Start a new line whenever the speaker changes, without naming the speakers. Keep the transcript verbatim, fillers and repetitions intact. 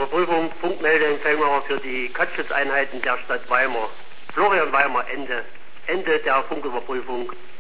Überprüfung, Funkmeldeempfänger für die Katzschutzeinheiten der Stadt Weimar. Florian Weimar, Ende. Ende der Funküberprüfung.